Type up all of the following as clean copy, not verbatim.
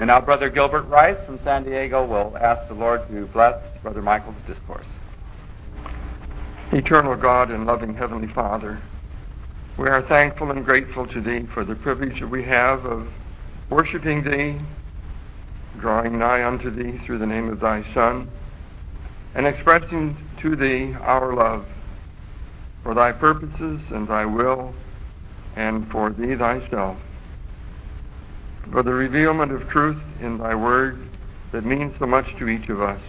And now Brother Gilbert Rice from San Diego will ask the Lord to bless Brother Michael's discourse. Eternal God and loving Heavenly Father, we are thankful and grateful to Thee for the privilege that we have of worshiping Thee, drawing nigh unto Thee through the name of Thy Son, and expressing to Thee our love for Thy purposes and Thy will, and for Thee Thyself, for the revealment of truth in Thy Word that means so much to each of us.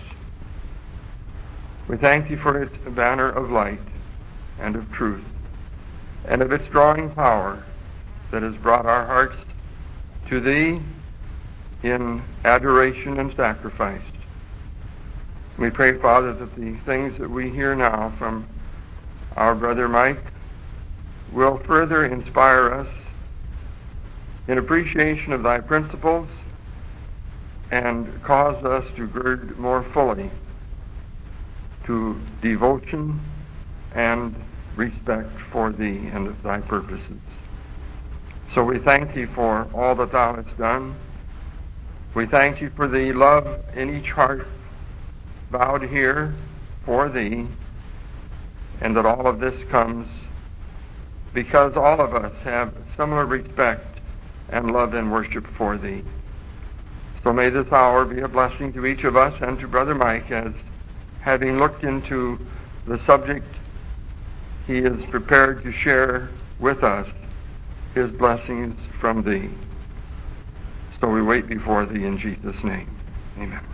We thank Thee for its banner of light and of truth, and of its drawing power that has brought our hearts to Thee in adoration and sacrifice. We pray, Father, that the things that we hear now from our brother Mike will further inspire us in appreciation of Thy principles and cause us to gird more fully to devotion and respect for Thee and of Thy purposes. So we thank Thee for all that Thou hast done. We thank Thee for the love in each heart bowed here for Thee, and that all of this comes because all of us have similar respect and love and worship for Thee. So may this hour be a blessing to each of us and to Brother Mike, as having looked into the subject, he is prepared to share with us his blessings from Thee. So we wait before Thee in Jesus' name. Amen.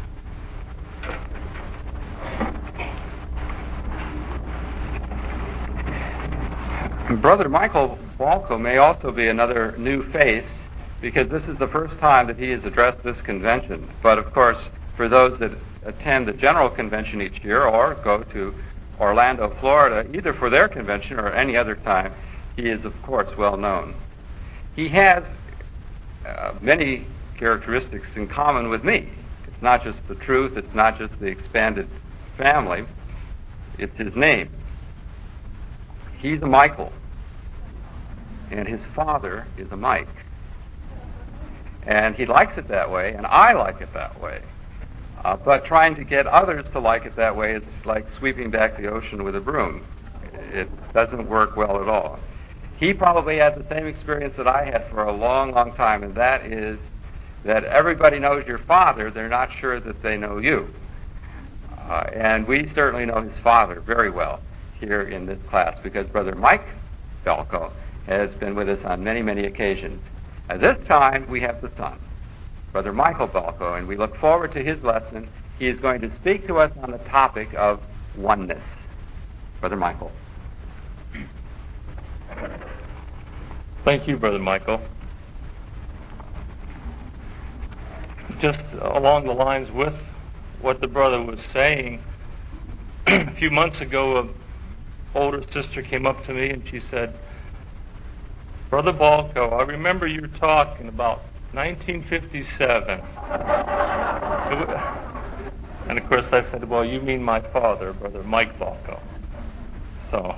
Brother Michael Balko may also be another new face, because this is the first time that he has addressed this convention. But of course, for those that attend the General Convention each year or go to Orlando, Florida, either for their convention or any other time, he is, of course, well known. He has many characteristics in common with me. It's not just the truth, it's not just the expanded family, it's his name. He's a Michael, and his father is a Mike. And he likes it that way, and I like it that way. But trying to get others to like it that way is like sweeping back the ocean with a broom. It doesn't work well at all. He probably had the same experience that I had for a long, long time, and that is that everybody knows your father, they're not sure that they know you. And we certainly know his father very well here in this class, because Brother Mike Balko has been with us on many, many occasions. At this time, we have the son, Brother Michael Balko, and we look forward to his lesson. He is going to speak to us on the topic of oneness. Brother Michael. Thank you, Brother Michael. Just along the lines with what the brother was saying, a few months ago, an older sister came up to me and she said, Brother Balko, I remember you talking about 1957. And of course I said, well, you mean my father, Brother Mike Balko. So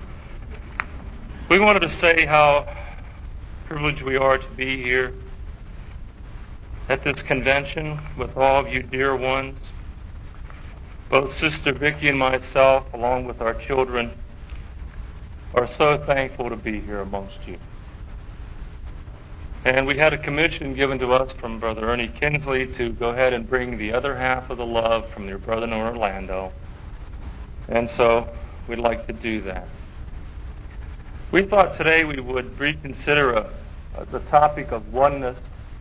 we wanted to say how privileged we are to be here at this convention with all of you dear ones. Both Sister Vicki and myself, along with our children, are so thankful to be here amongst you. And we had a commission given to us from Brother Ernie Kinsley to go ahead and bring the other half of the love from your brother in Orlando. And so we'd like to do that. We thought today we would reconsider the topic of oneness,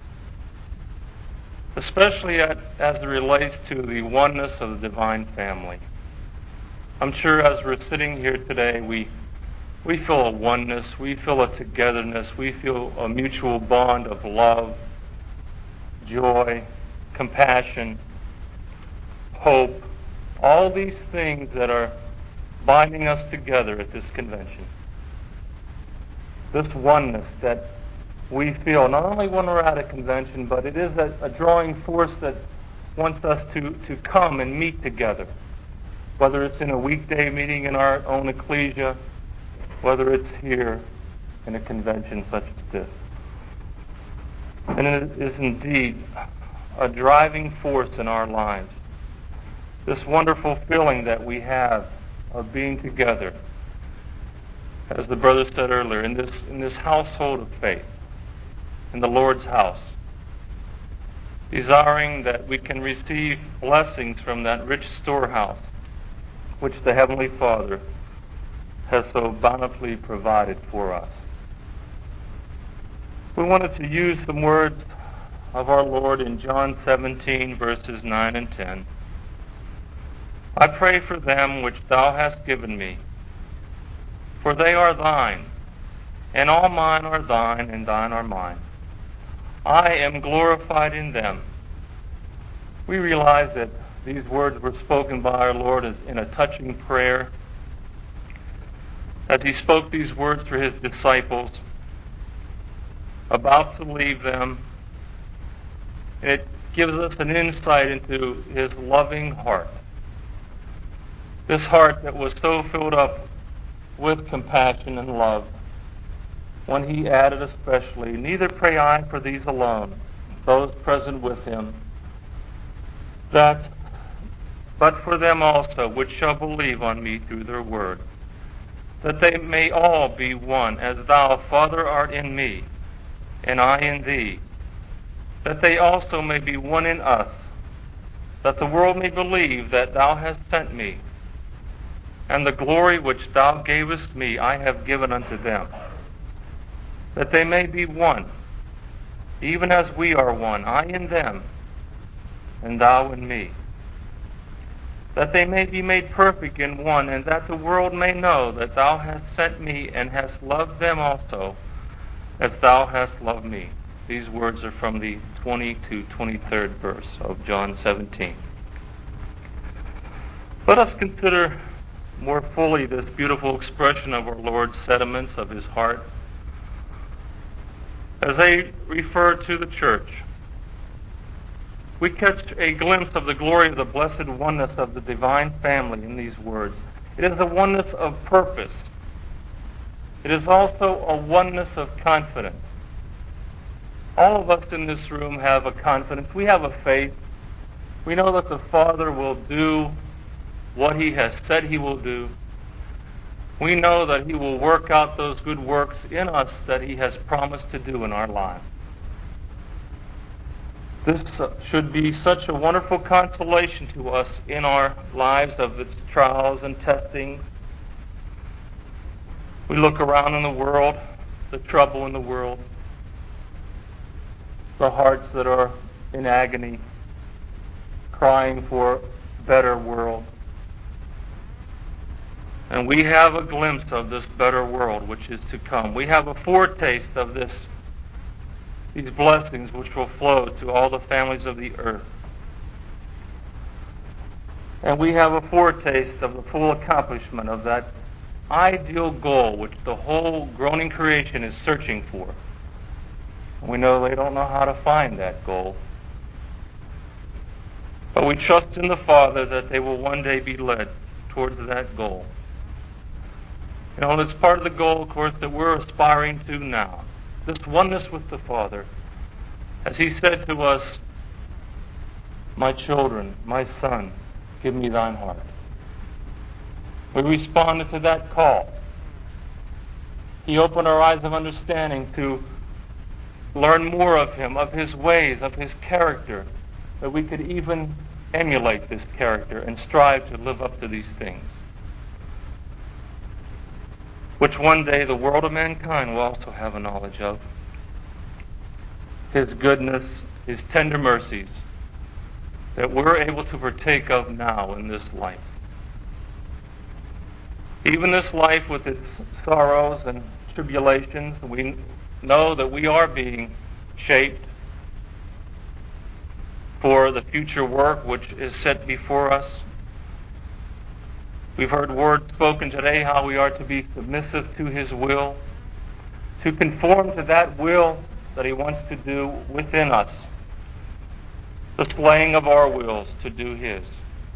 especially as it relates to the oneness of the divine family. I'm sure as we're sitting here today, we feel a oneness, we feel a togetherness, we feel a mutual bond of love, joy, compassion, hope, all these things that are binding us together at this convention. This oneness that we feel, not only when we're at a convention, but it is a drawing force that wants us to come and meet together, whether it's in a weekday meeting in our own ecclesia, whether it's here in a convention such as this. And it is indeed a driving force in our lives. This wonderful feeling that we have of being together, as the brother said earlier, in this household of faith, in the Lord's house, desiring that we can receive blessings from that rich storehouse which the Heavenly Father has so bountifully provided for us. We wanted to use some words of our Lord in John 17, verses 9 and 10. I pray for them which thou hast given me, for they are thine, and all mine are thine, and thine are mine. I am glorified in them. We realize that these words were spoken by our Lord in a touching prayer. As he spoke these words for his disciples, about to leave them, it gives us an insight into his loving heart. This heart that was so filled up with compassion and love, when he added especially, neither pray I for these alone, those present with him, but for them also which shall believe on me through their word, that they may all be one, as thou, Father, art in me, and I in thee, that they also may be one in us, that the world may believe that thou hast sent me, and the glory which thou gavest me I have given unto them, that they may be one, even as we are one, I in them, and thou in me, that they may be made perfect in one, and that the world may know that thou hast sent me and hast loved them also, as thou hast loved me. These words are from the 20 to 23rd verse of John 17. Let us consider more fully this beautiful expression of our Lord's sentiments of his heart as they refer to the church. We catch a glimpse of the glory of the blessed oneness of the divine family in these words. It is a oneness of purpose. It is also a oneness of confidence. All of us in this room have a confidence. We have a faith. We know that the Father will do what he has said he will do. We know that he will work out those good works in us that he has promised to do in our lives. This should be such a wonderful consolation to us in our lives of its trials and testings. We look around in the world, the trouble in the world, the hearts that are in agony, crying for a better world. And we have a glimpse of this better world which is to come. We have a foretaste of these blessings which will flow to all the families of the earth. And we have a foretaste of the full accomplishment of that ideal goal which the whole groaning creation is searching for. And we know they don't know how to find that goal. But we trust in the Father that they will one day be led towards that goal. You know, it's part of the goal, of course, that we're aspiring to now. This oneness with the Father. As he said to us, my children, my son, give me thine heart. We responded to that call. He opened our eyes of understanding to learn more of him, of his ways, of his character, that we could even emulate this character and strive to live up to these things, which one day the world of mankind will also have a knowledge of. His goodness, his tender mercies, that we're able to partake of now in this life. Even this life with its sorrows and tribulations, we know that we are being shaped for the future work which is set before us. We've heard words spoken today how we are to be submissive to his will, to conform to that will that he wants to do within us, the slaying of our wills to do his.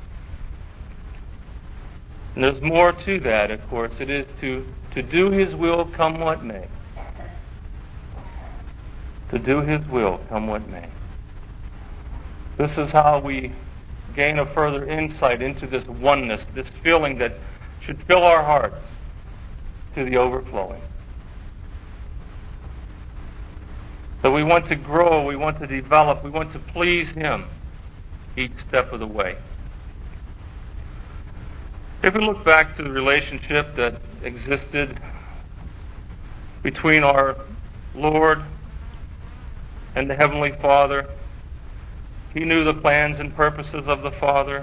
And there's more to that, of course. It is to do his will come what may. to do His will, come what may. This is how we gain a further insight into this oneness, this feeling that should fill our hearts to the overflowing. That we want to grow, we want to develop, we want to please Him each step of the way. If we look back to the relationship that existed between our Lord and the Heavenly Father, He knew the plans and purposes of the Father.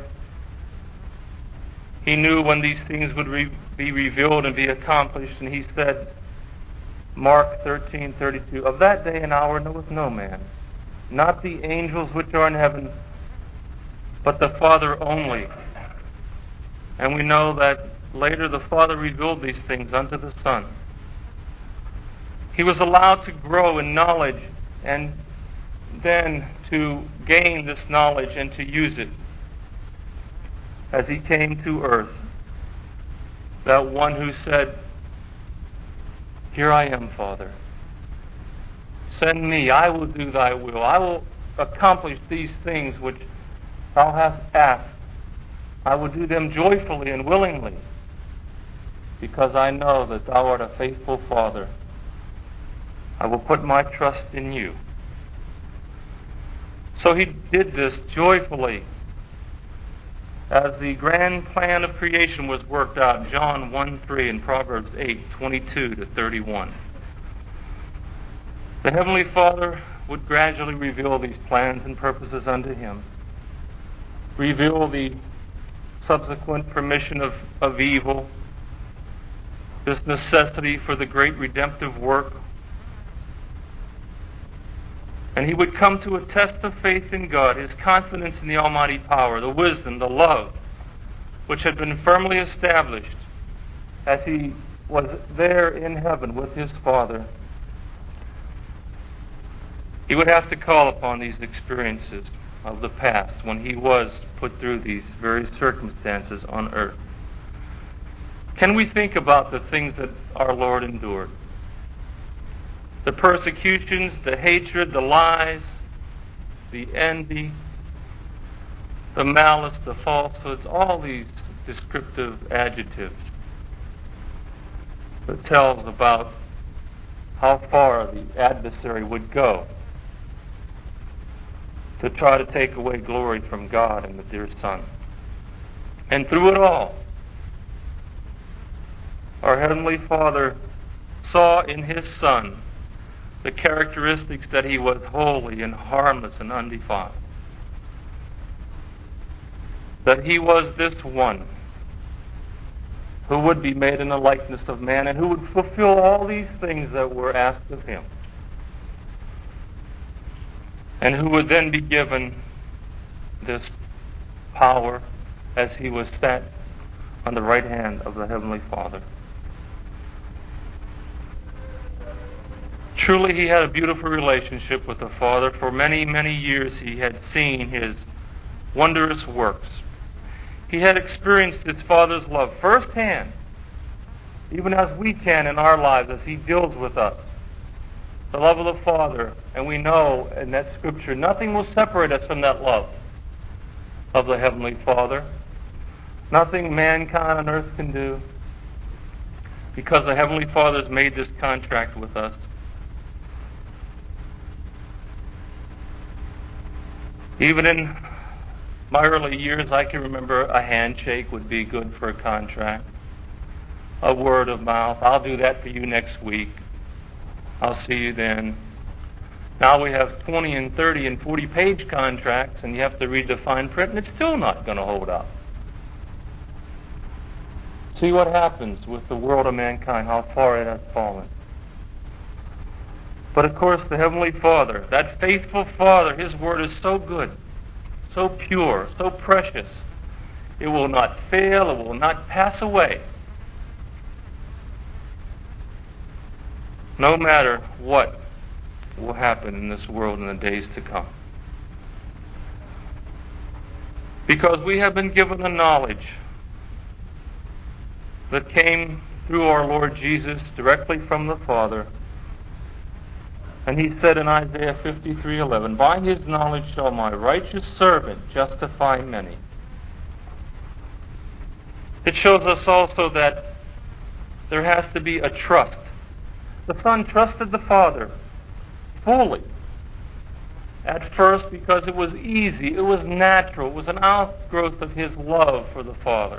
He knew when these things would be revealed and be accomplished, and He said, Mark 13:32, "Of that day and hour knoweth no man, not the angels which are in heaven, but the Father only." And we know that later the Father revealed these things unto the Son. He was allowed to grow in knowledge and then to gain this knowledge and to use it as He came to earth. That one who said, "Here I am, Father. Send me. I will do Thy will. I will accomplish these things which Thou hast asked. I will do them joyfully and willingly, because I know that Thou art a faithful Father. I will put my trust in You." So He did this joyfully as the grand plan of creation was worked out, John 1:3 and Proverbs 8:22-31. The Heavenly Father would gradually reveal these plans and purposes unto Him, reveal the subsequent permission of evil, this necessity for the great redemptive work. And He would come to a test of faith in God, His confidence in the almighty power, the wisdom, the love, which had been firmly established as He was there in heaven with His Father. He would have to call upon these experiences of the past when He was put through these very circumstances on earth. Can we think about the things that our Lord endured? The persecutions, the hatred, the lies, the envy, the malice, the falsehoods, all these descriptive adjectives that tells about how far the adversary would go to try to take away glory from God and the dear Son. And through it all, our Heavenly Father saw in His Son the characteristics that He was holy and harmless and undefiled. That He was this one who would be made in the likeness of man and who would fulfill all these things that were asked of Him, and who would then be given this power as He was set on the right hand of the Heavenly Father. Truly, He had a beautiful relationship with the Father. For many, many years He had seen His wondrous works. He had experienced His Father's love firsthand, even as we can in our lives as He deals with us. The love of the Father, and we know in that Scripture, nothing will separate us from that love of the Heavenly Father. Nothing mankind on earth can do, because the Heavenly Father has made this contract with us. Even in my early years, I can remember a handshake would be good for a contract. A word of mouth, "I'll do that for you next week. I'll see you then." Now we have 20 and 30 and 40-page contracts, and you have to read the fine print, and it's still not going to hold up. See what happens with the world of mankind, how far it has fallen. But of course, the Heavenly Father, that faithful Father, His Word is so good, so pure, so precious. It will not fail, it will not pass away. No matter what will happen in this world in the days to come. Because we have been given the knowledge that came through our Lord Jesus directly from the Father, And he said in Isaiah 53:11, "By his knowledge shall my righteous servant justify many." It shows us also that there has to be a trust. The Son trusted the Father fully. At first, because it was easy, it was natural, it was an outgrowth of his love for the Father.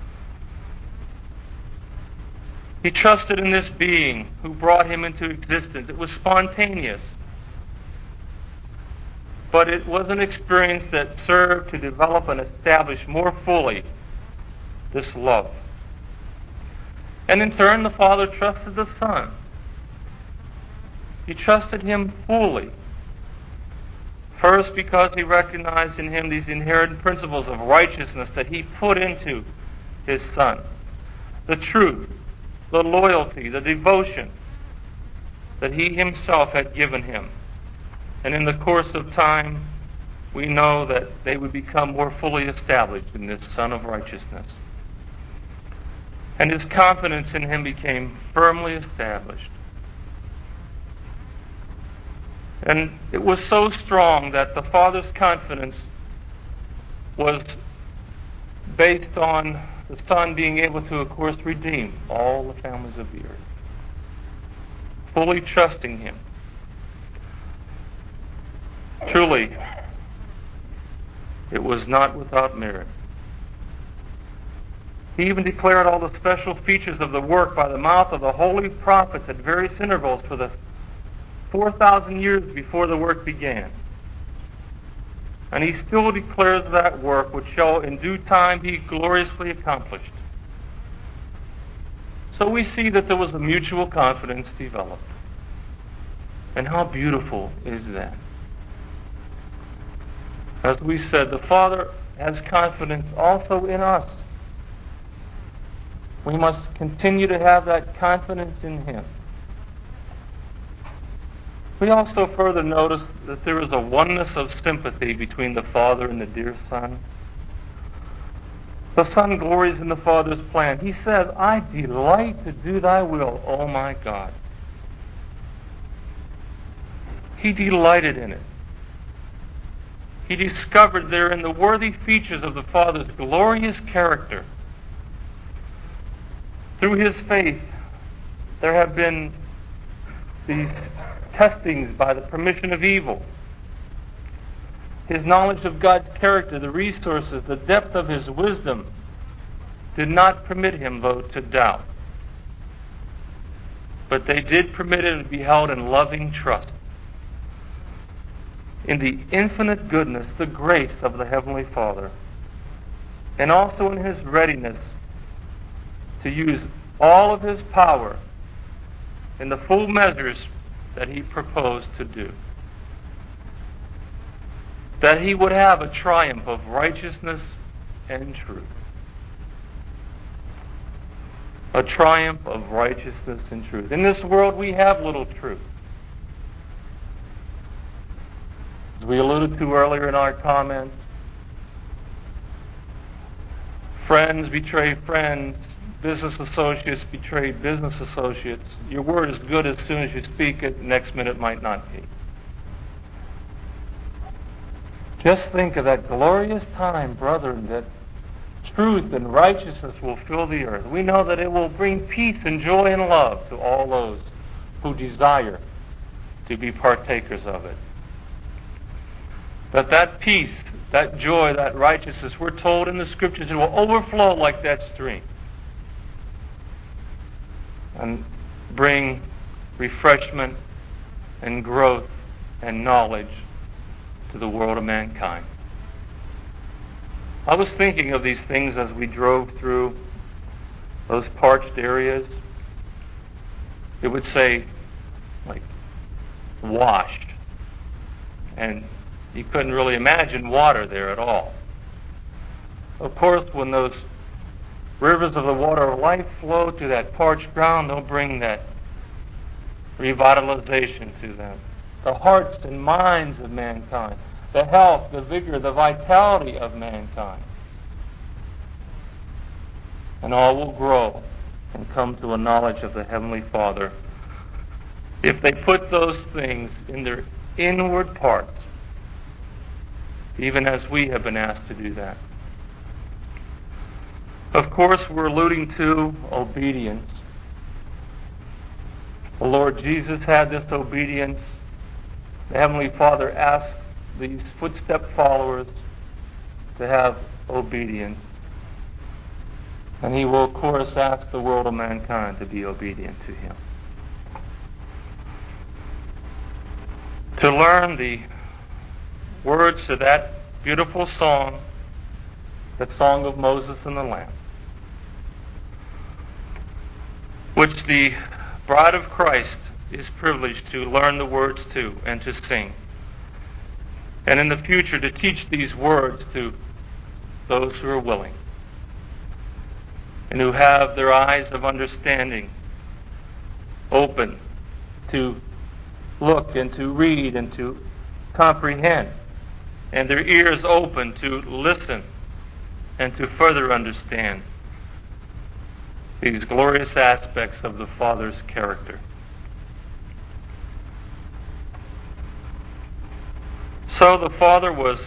He trusted in this being who brought him into existence. It was spontaneous. But it was an experience that served to develop and establish more fully this love. And in turn, the Father trusted the Son. He trusted him fully. First, because he recognized in him these inherent principles of righteousness that he put into his Son. The truth, the loyalty, the devotion that he himself had given him. And in the course of time, we know that they would become more fully established in this Son of righteousness. And his confidence in him became firmly established. And it was so strong that the Father's confidence was based on the Son being able to, of course, redeem all the families of the earth. Fully trusting him. Truly, it was not without merit. He even declared all the special features of the work by the mouth of the holy prophets at various intervals for the 4,000 years before the work began. And he still declares that work which shall in due time be gloriously accomplished. So we see that there was a mutual confidence developed. And how beautiful is that? As we said, the Father has confidence also in us. We must continue to have that confidence in him. We also further notice that there is a oneness of sympathy between the Father and the dear Son. The Son glories in the Father's plan. He says, "I delight to do thy will, O my God." He delighted in it. He discovered therein the worthy features of the Father's glorious character. Through his faith, there have been these testings by the permission of evil. His knowledge of God's character, the resources, the depth of his wisdom did not permit him, though, to doubt. But they did permit him to be held in loving trust in the infinite goodness, the grace of the Heavenly Father, and also in his readiness to use all of his power in the full measures that he proposed to do. That he would have a triumph of righteousness and truth. A triumph of righteousness and truth. In this world we have little truth. As we alluded to earlier in our comments, friends betray friends, business associates betray business associates. Your word is good as soon as you speak it, next minute might not be. Just think of that glorious time, brethren, that truth and righteousness will fill the earth. We know that it will bring peace and joy and love to all those who desire to be partakers of it. But that peace, that joy, that righteousness, we're told in the Scriptures, it will overflow like that stream and bring refreshment and growth and knowledge to the world of mankind. I was thinking of these things as we drove through those parched areas. It would say, like, washed. And you couldn't really imagine water there at all. Of course, when those rivers of the water of life flow to that parched ground, they'll bring that revitalization to them. The hearts and minds of mankind, the health, the vigor, the vitality of mankind. And all will grow and come to a knowledge of the Heavenly Father if they put those things in their inward parts, even as we have been asked to do that. Of course, we're alluding to obedience. The Lord Jesus had this obedience. The Heavenly Father asked these footstep followers to have obedience. And He will, of course, ask the world of mankind to be obedient to Him. To learn the words to that beautiful song, that song of Moses and the Lamb, which the bride of Christ is privileged to learn the words to and to sing. And in the future to teach these words to those who are willing and who have their eyes of understanding open to look and to read and to comprehend, and their ears open to listen and to further understand these glorious aspects of the Father's character. So the Father was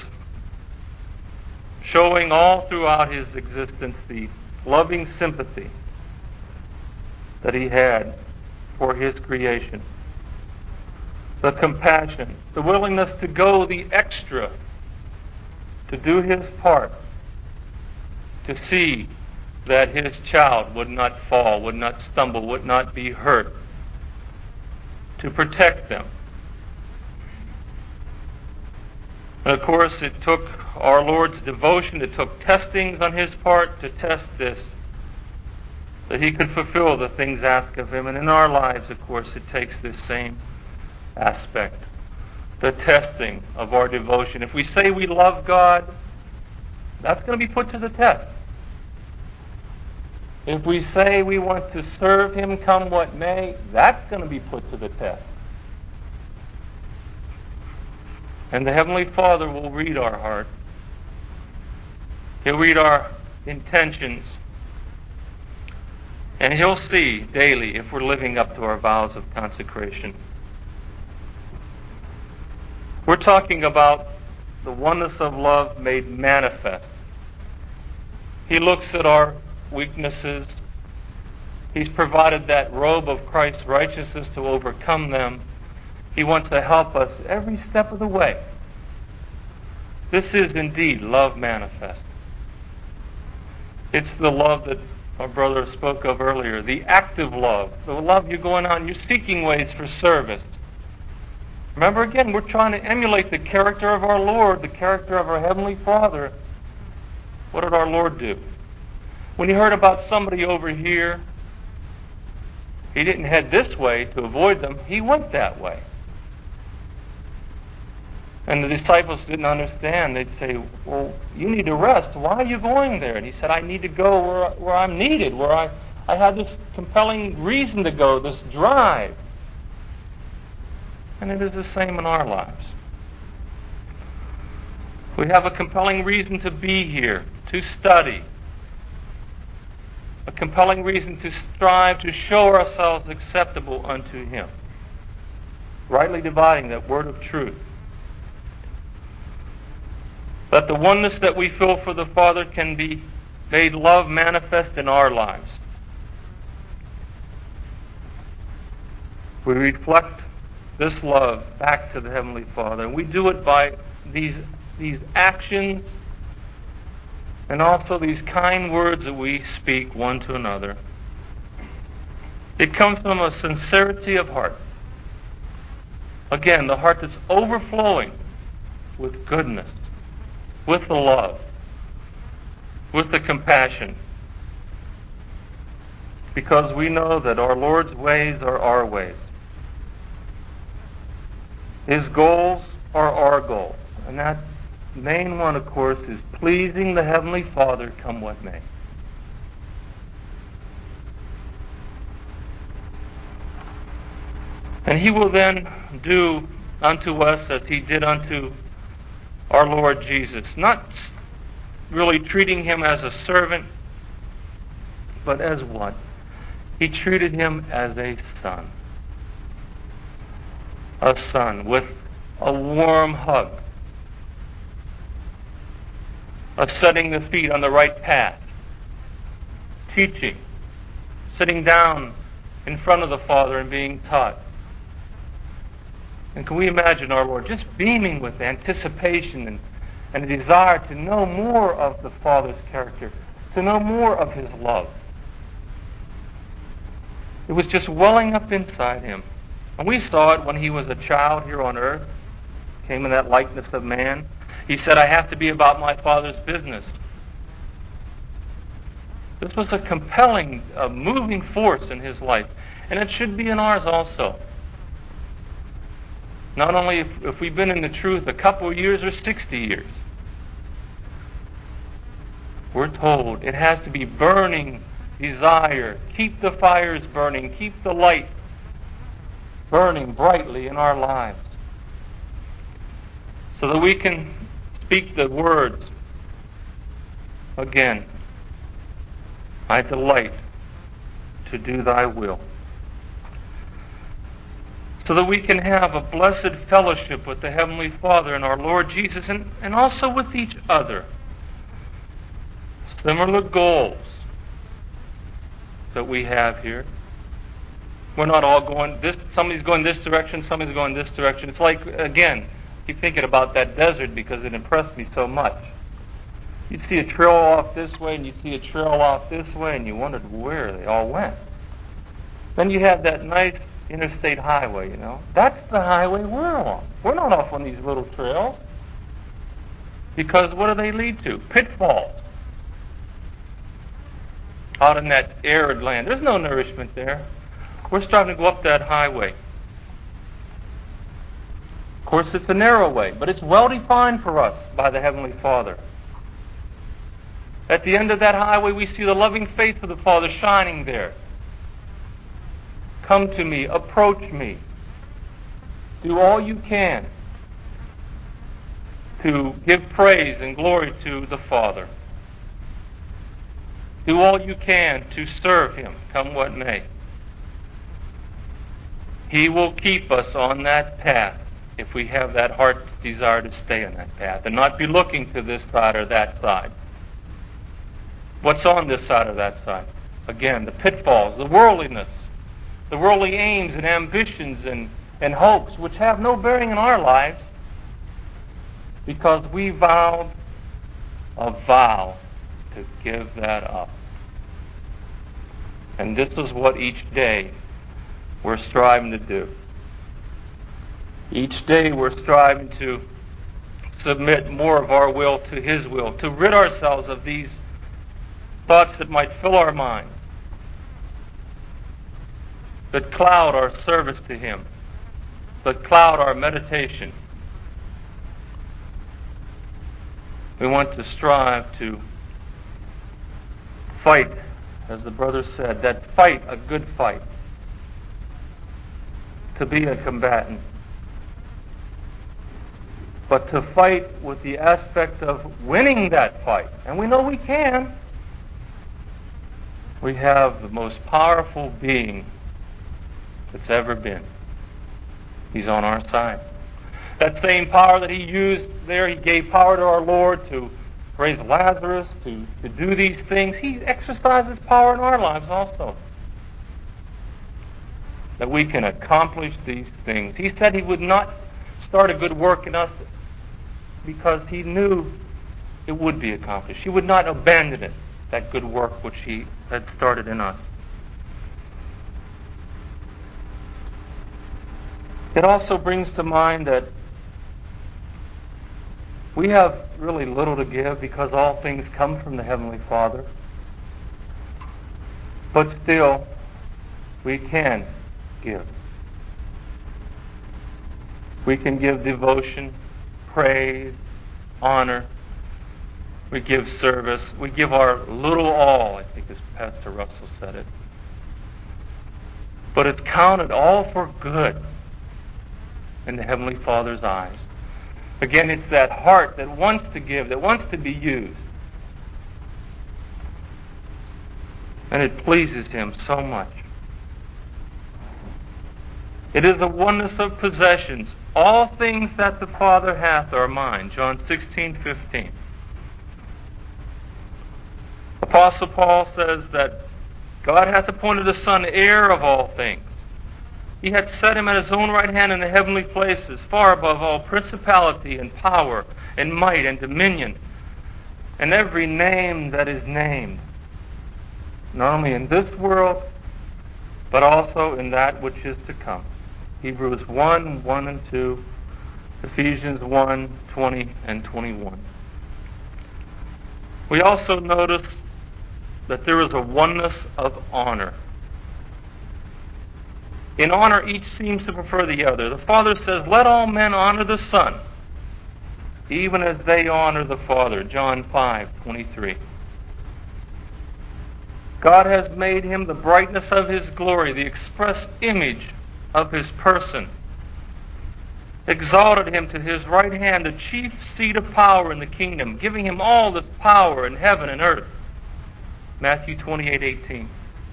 showing all throughout His existence the loving sympathy that He had for His creation, the compassion, the willingness to go the extra, to do His part, to see that His child would not fall, would not stumble, would not be hurt, to protect them. And of course, it took our Lord's devotion, it took testings on His part to test this, that He could fulfill the things asked of Him. And in our lives, of course, it takes this same aspect, the testing of our devotion. If we say we love God, that's going to be put to the test. If we say we want to serve Him come what may, that's going to be put to the test. And the Heavenly Father will read our heart. He'll read our intentions. And He'll see daily if we're living up to our vows of consecration. We're talking about the oneness of love made manifest. He looks at our weaknesses. He's provided that robe of Christ's righteousness to overcome them. He wants to help us every step of the way. This is indeed love manifest. It's the love that our brother spoke of earlier, the active love, the love you're going on, you're seeking ways for service. Remember again, we're trying to emulate the character of our Lord, the character of our Heavenly Father. What did our Lord do? When He heard about somebody over here, He didn't head this way to avoid them. He went that way. And the disciples didn't understand. They'd say, well, you need to rest. Why are you going there? And He said, I need to go where I'm needed, where I have this compelling reason to go, this drive. And it is the same in our lives. We have a compelling reason to be here, to study. A compelling reason to strive to show ourselves acceptable unto Him. Rightly dividing that word of truth. That the oneness that we feel for the Father can be made love manifest in our lives. We reflect this love back to the Heavenly Father. And we do it by these actions and also these kind words that we speak one to another. It comes from a sincerity of heart. Again, the heart that's overflowing with goodness, with the love, with the compassion. Because we know that our Lord's ways are our ways. His goals are our goals. And that main one, of course, is pleasing the Heavenly Father come what may. And He will then do unto us as He did unto our Lord Jesus. Not really treating Him as a servant, but as what? He treated Him as a son. a son with a warm hug, a setting the feet on the right path, teaching, sitting down in front of the Father and being taught. And can we imagine our Lord just beaming with anticipation and a desire to know more of the Father's character, to know more of His love? It was just welling up inside Him. And we saw it when He was a child here on earth, came in that likeness of man. He said, I have to be about my Father's business. This was a compelling, moving force in His life. And it should be in ours also. Not only if we've been in the truth a couple of years or 60 years. We're told it has to be burning desire. Keep the fires burning. Keep the light burning brightly in our lives. So that we can speak the words again. I delight to do thy will. So that we can have a blessed fellowship with the Heavenly Father and our Lord Jesus, and also with each other. Similar goals that we have here. We're not all going this, somebody's going this direction, somebody's going this direction. It's like, again, I keep thinking about that desert because it impressed me so much. You'd see a trail off this way and you'd see a trail off this way and you wondered where they all went. Then you have that nice interstate highway, you know. That's the highway we're on. We're not off on these little trails. Because what do they lead to? Pitfalls. Out in that arid land. There's no nourishment there. We're starting to go up that highway. Of course, it's a narrow way, but it's well defined for us by the Heavenly Father. At the end of that highway, we see the loving face of the Father shining there. Come to me, approach me. Do all you can to give praise and glory to the Father. Do all you can to serve Him, come what may. He will keep us on that path if we have that heart's desire to stay on that path and not be looking to this side or that side. What's on this side or that side? Again, the pitfalls, the worldliness, the worldly aims and ambitions and hopes which have no bearing in our lives because we vowed a vow to give that up. And this is what each day we're striving to do. Each day we're striving to submit more of our will to His will, to rid ourselves of these thoughts that might fill our mind, that cloud our service to Him, that cloud our meditation. We want to strive to fight, as the brother said, that fight, a good fight, to be a combatant, but to fight with the aspect of winning that fight. And we know we can. We have the most powerful being that's ever been. He's on our side. That same power that He used there, He gave power to our Lord to raise Lazarus, to do these things. He exercises power in our lives also. That we can accomplish these things. He said He would not start a good work in us because He knew it would be accomplished. He would not abandon it, that good work which He had started in us. It also brings to mind that we have really little to give because all things come from the Heavenly Father. But still, we can give. We can give devotion, praise, honor. We give service. We give our little all, I think as Pastor Russell said it. But it's counted all for good in the Heavenly Father's eyes. Again, it's that heart that wants to give, that wants to be used. And it pleases Him so much. It is a oneness of possessions. All things that the Father hath are mine. John 16:15. Apostle Paul says that God hath appointed the Son heir of all things. He hath set him at his own right hand in the heavenly places, far above all principality and power and might and dominion, and every name that is named, not only in this world, but also in that which is to come. Hebrews 1:1 and 2, Ephesians 1:20 and 21. We also notice that there is a oneness of honor. In honor, each seems to prefer the other. The Father says, "Let all men honor the Son, even as they honor the Father." John 5:23. God has made him the brightness of his glory, the express image of his person. Exalted him to his right hand, the chief seat of power in the kingdom, giving him all the power in heaven and earth. Matthew 28:18.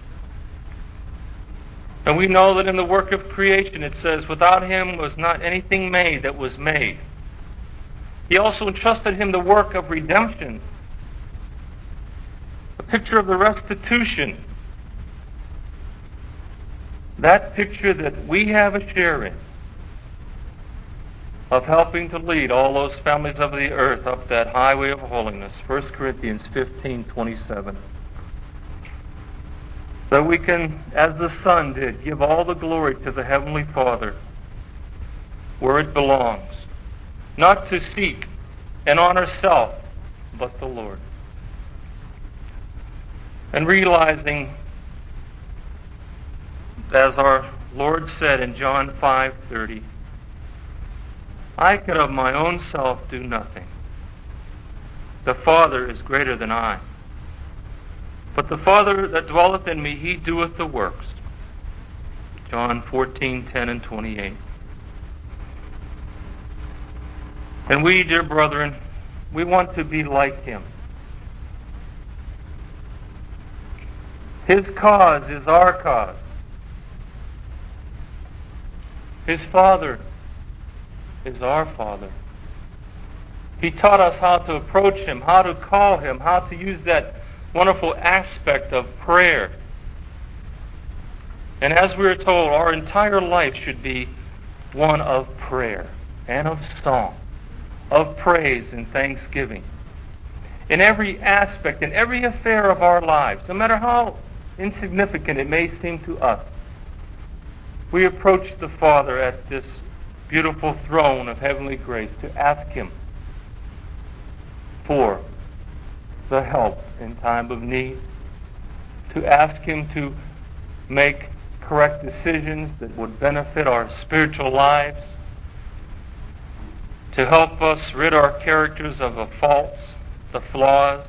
And we know that in the work of creation it says, "Without him was not anything made that was made." He also entrusted him the work of redemption, a picture of the restitution, that picture that we have a share in, of helping to lead all those families of the earth up that highway of holiness. 1 Corinthians 15:27. That we can, as the Son did, give all the glory to the Heavenly Father where it belongs, not to seek and honor self, but the Lord. And realizing, as our Lord said in John 5:30, "I could of my own self do nothing. The Father is greater than I. But the Father that dwelleth in me, he doeth the works." John 14:10 and 28. And we, dear brethren, we want to be like him. His cause is our cause. His Father is our Father. He taught us how to approach him, how to call him, how to use that wonderful aspect of prayer. And as we are told, our entire life should be one of prayer and of song, of praise and thanksgiving. In every aspect, in every affair of our lives, no matter how insignificant it may seem to us, we approach the Father at this beautiful throne of heavenly grace to ask him for the help in time of need, to ask him to make correct decisions that would benefit our spiritual lives, to help us rid our characters of the faults, the flaws.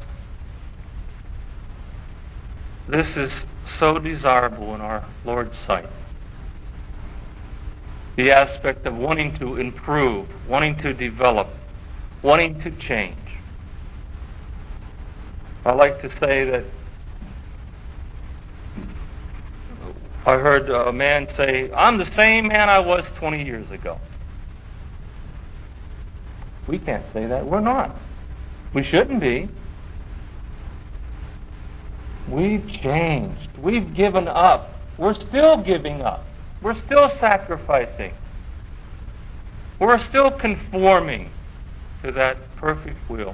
This is so desirable in our Lord's sight. The aspect of wanting to improve, wanting to develop, wanting to change. I like to say that I heard a man say, "I'm the same man I was 20 years ago." We can't say that. We're not. We shouldn't be. We've changed. We've given up. We're still giving up. We're still sacrificing. We're still conforming to that perfect will.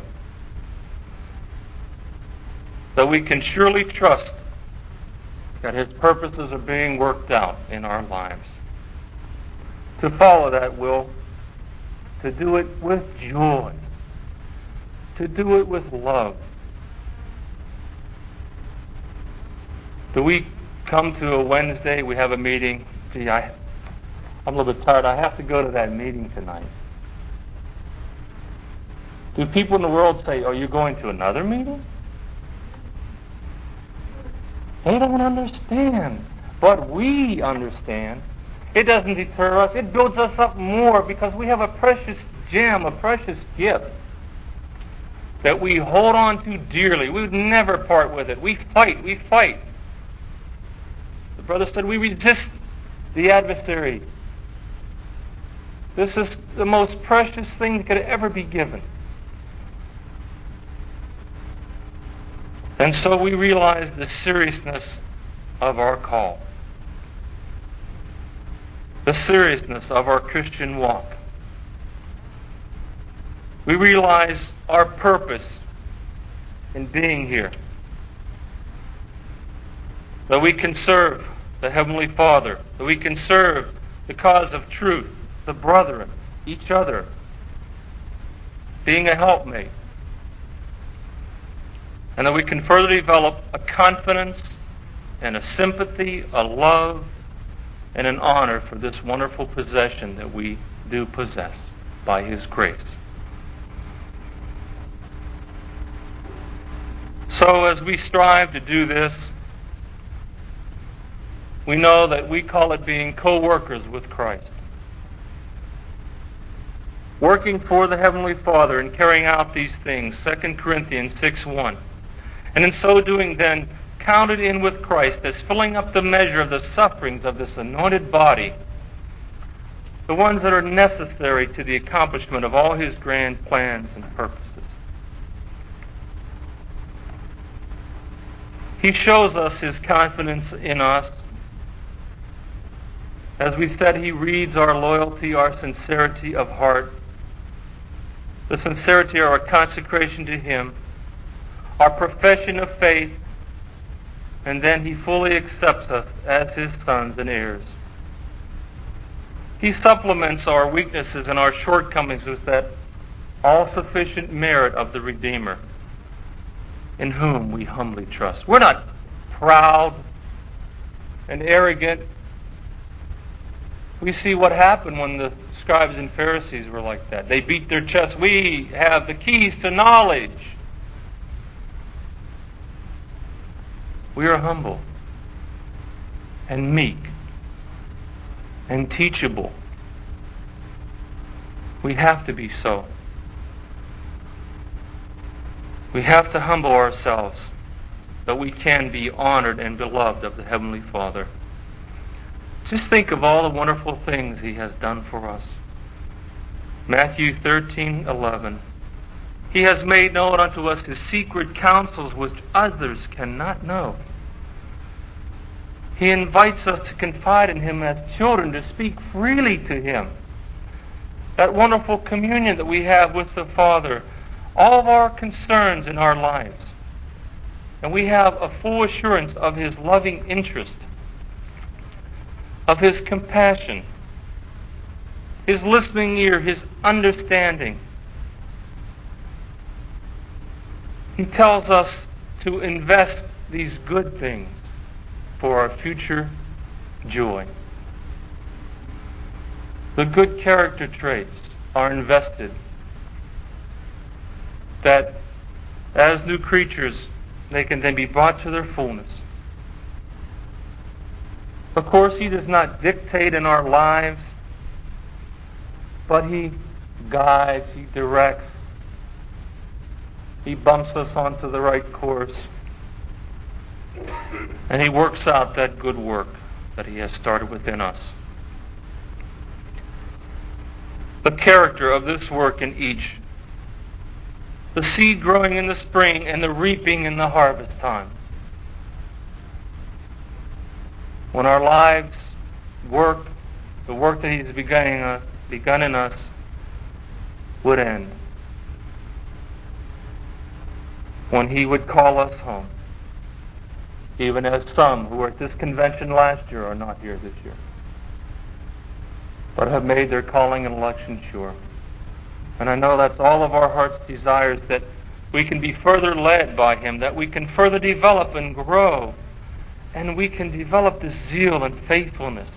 So we can surely trust that his purposes are being worked out in our lives. To follow that will, to do it with joy, to do it with love. Do we come to a Wednesday, we have a meeting, "Gee, I'm a little bit tired, I have to go to that meeting tonight." Do people in the world say, "Are you going to another meeting?" They don't understand. But we understand. It doesn't deter us. It builds us up more because we have a precious gem, a precious gift that we hold on to dearly. We would never part with it. We fight. The brother said we resist the adversary This is the most precious thing that could ever be given. And so we realize the seriousness of our call, the seriousness of our Christian walk. We realize our purpose in being here, that we can serve the Heavenly Father, that we can serve the cause of truth, the brethren, each other, being a helpmate, and that we can further develop a confidence and a sympathy, a love, and an honor for this wonderful possession that we do possess by His grace. So as we strive to do this, we know that we call it being co-workers with Christ. Working for the Heavenly Father and carrying out these things, 2 Corinthians 6:1. And in so doing then, counted in with Christ as filling up the measure of the sufferings of this anointed body, the ones that are necessary to the accomplishment of all His grand plans and purposes. He shows us His confidence in us. As we said, He reads our loyalty, our sincerity of heart, the sincerity of our consecration to Him, our profession of faith, and then He fully accepts us as His sons and heirs. He supplements our weaknesses and our shortcomings with that all-sufficient merit of the Redeemer, in whom we humbly trust. We're not proud and arrogant. We see what happened when the scribes and Pharisees were like that. They beat their chests. We have the keys to knowledge. We are humble and meek and teachable. We have to be so. We have to humble ourselves that we can be honored and beloved of the Heavenly Father. Just think of all the wonderful things He has done for us. Matthew 13:11. He has made known unto us His secret counsels which others cannot know. He invites us to confide in Him as children, to speak freely to Him. That wonderful communion that we have with the Father, all of our concerns in our lives. And we have a full assurance of His loving interest, of His compassion, His listening ear, His understanding. He tells us to invest these good things for our future joy. The good character traits are invested, that as new creatures they can then be brought to their fullness. Of course, He does not dictate in our lives, but He guides, He directs, He bumps us onto the right course, and He works out that good work that He has started within us. The character of this work in each, the seed growing in the spring and the reaping in the harvest time. When our lives work, the work that He's begun in us would end. When He would call us home, even as some who were at this convention last year are not here this year, but have made their calling and election sure. And I know that's all of our heart's desires, that we can be further led by Him, that we can further develop and grow, and we can develop this zeal and faithfulness.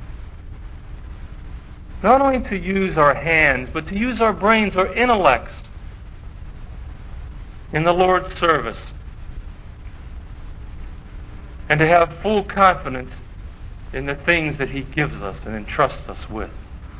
Not only to use our hands, but to use our brains, our intellects, in the Lord's service, and to have full confidence in the things that He gives us and entrusts us with.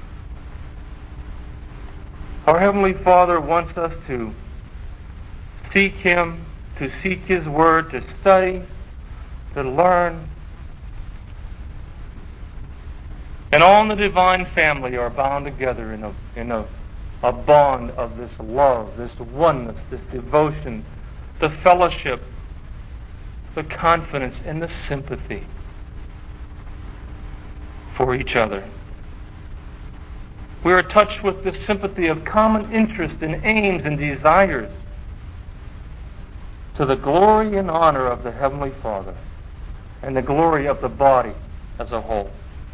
Our Heavenly Father wants us to seek Him, to seek His Word, to study, to learn, And all in the divine family are bound together in a bond of this love, this oneness, this devotion, the fellowship, the confidence, and the sympathy for each other. We are touched with the sympathy of common interest in aims and desires to the glory and honor of the Heavenly Father and the glory of the body as a whole.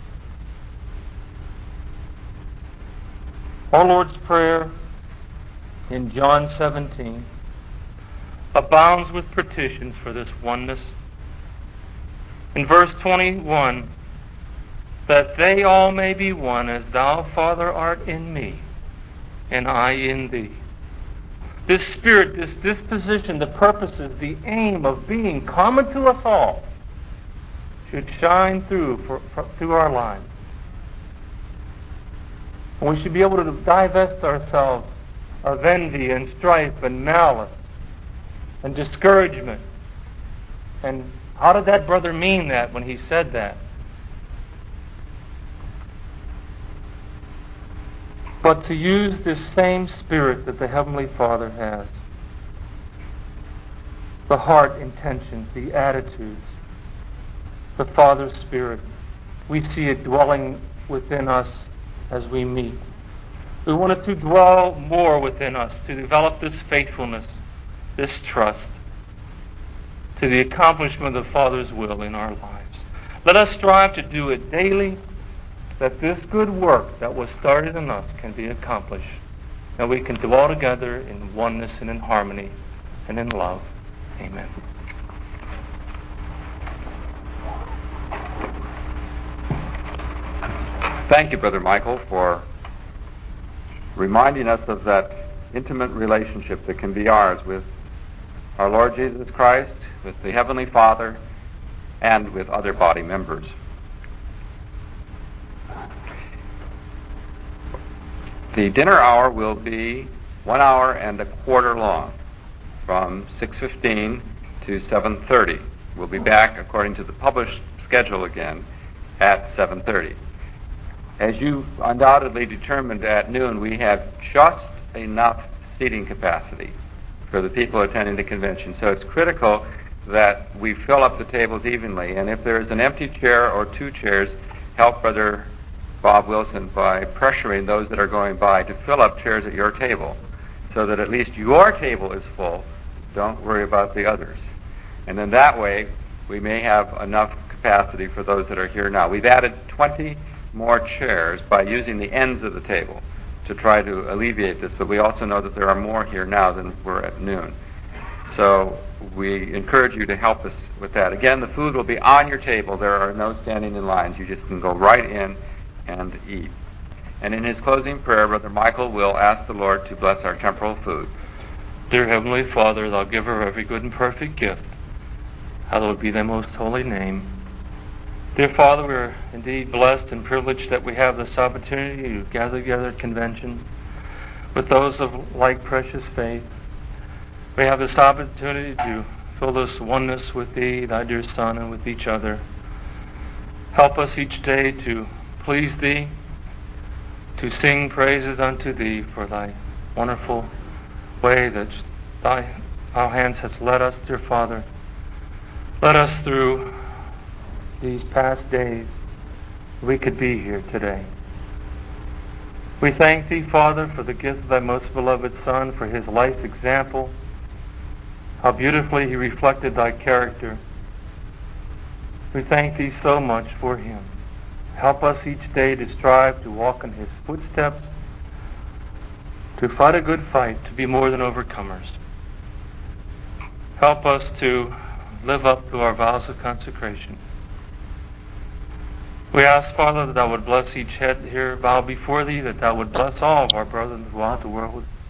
Our Lord's Prayer in John 17 abounds with petitions for this oneness. In verse 21, that they all may be one, as thou, Father, art in me, and I in thee. This spirit, this disposition, the purposes, the aim of being common to us all should shine through our lives. And we should be able to divest ourselves of envy and strife and malice and discouragement. And how did that brother mean that when he said that? But to use this same spirit that the Heavenly Father has, the heart intentions, the attitudes, the Father's Spirit, we see it dwelling within us as we meet. We want it to dwell more within us, to develop this faithfulness, this trust, to the accomplishment of the Father's will in our lives. Let us strive to do it daily, that this good work that was started in us can be accomplished, and we can dwell together in oneness and in harmony and in love. Amen. Thank you, Brother Michael, for reminding us of that intimate relationship that can be ours with our Lord Jesus Christ, with the Heavenly Father, and with other body members. The dinner hour will be 1 hour and a quarter long, from 6:15 to 7:30. We'll be back, according to the published schedule again, at 7:30. As you undoubtedly determined at noon, we have just enough seating capacity for the people attending the convention. So it's critical that we fill up the tables evenly. And if there's an empty chair or two chairs, help Brother Bob Wilson by pressuring those that are going by to fill up chairs at your table so that at least your table is full. Don't worry about the others. And then that way, we may have enough capacity for those that are here now. We've added 20 more chairs by using the ends of the table to try to alleviate this, but we also know that there are more here now than were at noon. So we encourage you to help us with that. Again, the food will be on your table. There are no standing in lines. You just can go right in and eat. And in his closing prayer, Brother Michael will ask the Lord to bless our temporal food. Dear Heavenly Father, thou giver of every good and perfect gift, hallowed be thy most holy name. Dear Father, we are indeed blessed and privileged that we have this opportunity to gather together at convention with those of like precious faith. We have this opportunity to fill this oneness with Thee, Thy dear Son, and with each other. Help us each day to please Thee, to sing praises unto Thee for Thy wonderful way that Thy hands hast led us, dear Father. Let us through these past days, we could be here today. We thank Thee, Father, for the gift of Thy most beloved Son, for His life's example, how beautifully He reflected Thy character. We thank Thee so much for Him. Help us each day to strive to walk in His footsteps, to fight a good fight, to be more than overcomers. Help us to live up to our vows of consecration. We ask, Father, that Thou would bless each head here bowed before Thee, that Thou would bless all of our brothers throughout the world